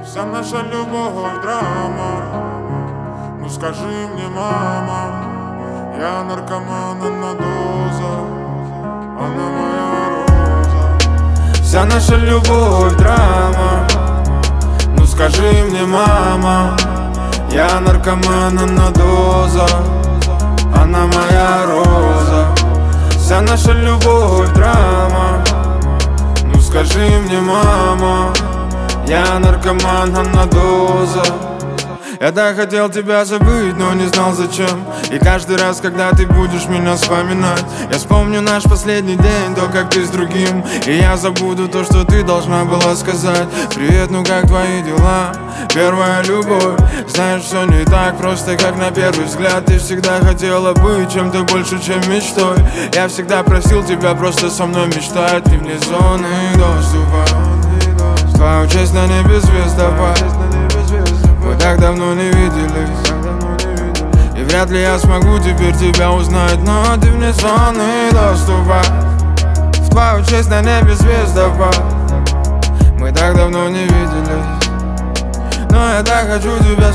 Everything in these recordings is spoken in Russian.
Вся наша любовь драма. Ну скажи мне, мама, я наркоман, она доза, она моя роза. Вся наша любовь драма. Ну скажи мне, мама, я наркоман, она доза, она моя роза. Вся наша любовь драма. Ну скажи мне, мама, я наркоман, она доза. Я так хотел тебя забыть, но не знал зачем. И каждый раз, когда ты будешь меня вспоминать, я вспомню наш последний день, то, как ты с другим. И я забуду то, что ты должна была сказать. Привет, ну как твои дела? Первая любовь. Знаешь, все не так просто, как на первый взгляд. Ты всегда хотела быть чем-то больше, чем мечтой. Я всегда просил тебя просто со мной мечтать. Ты вне зоны доступа. Твою честь на небе звездопад. Мы так давно не виделись, и вряд ли я смогу теперь тебя узнать. Но ты вне зоны доступа. В твою честь на небе звездопад. Мы так давно не виделись, но я так хочу тебя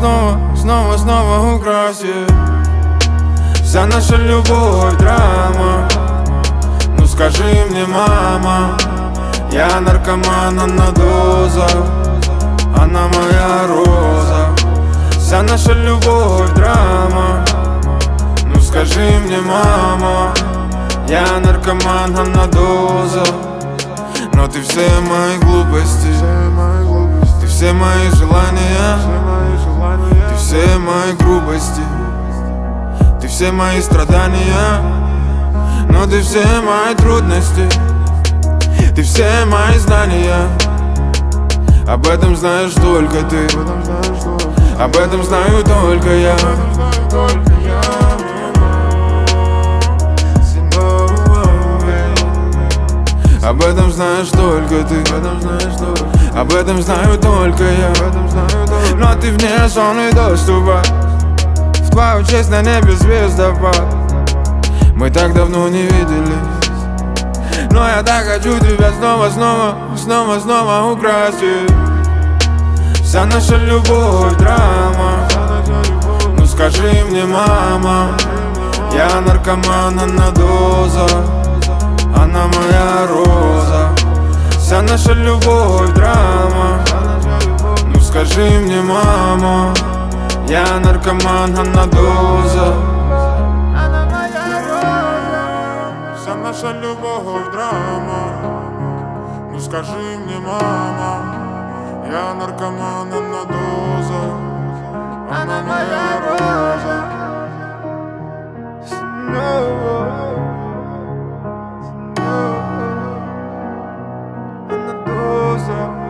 снова украсить. Вся наша любовь драма. Ну скажи мне, мама, я наркоман, она доза, она моя роза. Вся наша любовь драма. Ну скажи мне, мама, я наркоман, она доза. Но ты все мои глупости, ты все мои желания, ты все мои грубости, ты все мои страдания. Но ты все мои трудности, ты все мои знания. Об этом знаешь только ты, об этом знаю только я. Об этом знаешь только ты, об этом знаю только я. Но ты вне зоны доступа. В твою честь на небе звездопад. Мы так давно не виделись, но я так хочу тебя снова украсить. Вся наша любовь драма. Ну скажи мне, мама, я наркоман, она доза, она моя роза. Вся наша любовь драма. Ну скажи мне, мама, я наркоман, она доза. Вся наша любовь драма. Ну скажи мне, мама, я наркоман, она доза, она моя роза. Она доза.